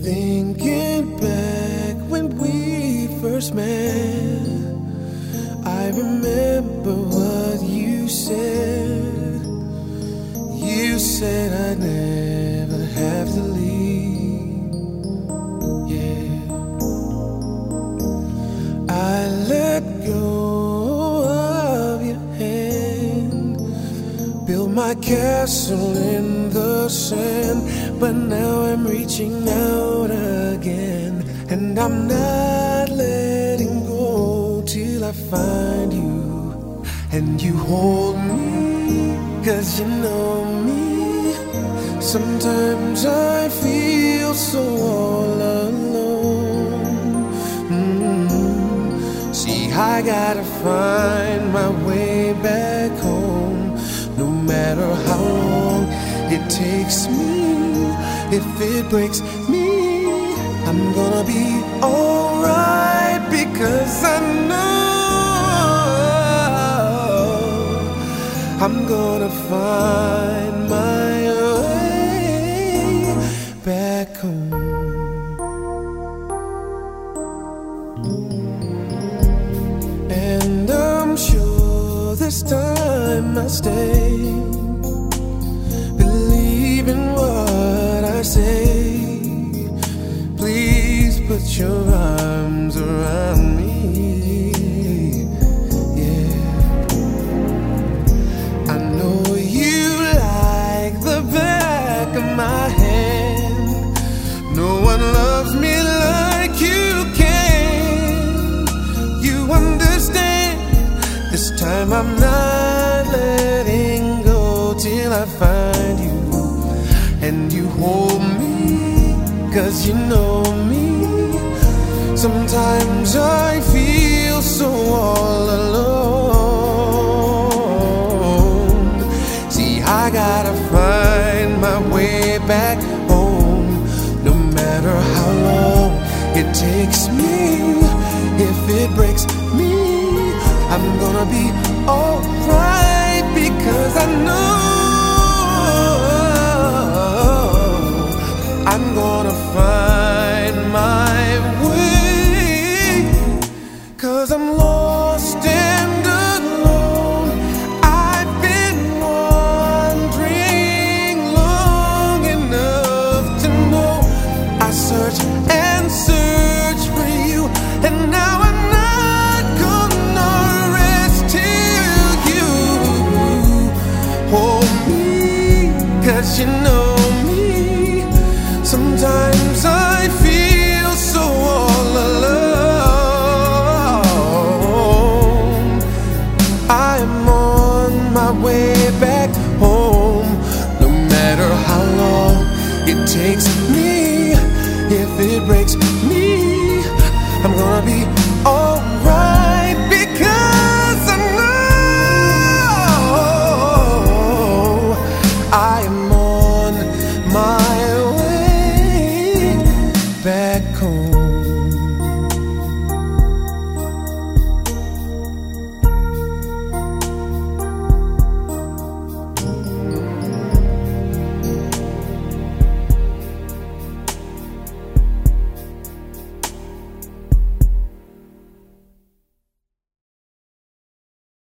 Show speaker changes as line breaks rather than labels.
Thinking back when we first met, I remember what you said. You said I'd never have to leave. Yeah, I let go of your hand, built my castle in the sand, but now I'm reaching out again, and I'm not letting go till I find you, and you hold me, 'cause you know me. Sometimes I feel so all alone. See, I gotta find my way back home, no matter how long it takes me. If it breaks me, I'm gonna be alright, because I know I'm gonna find my way back home. And I'm sure this time I stay, believe in what I say. Please put your arms around me. Yeah, I know you like the back of my hand. No one loves me like you can. You understand. This time I'm not letting go till I find you, and you hold me, 'cause you know me. Sometimes I feel so all alone. See, I gotta find my way back home, no matter how long it takes me. If it breaks me, I'm gonna be alright, because I know I'm gonna find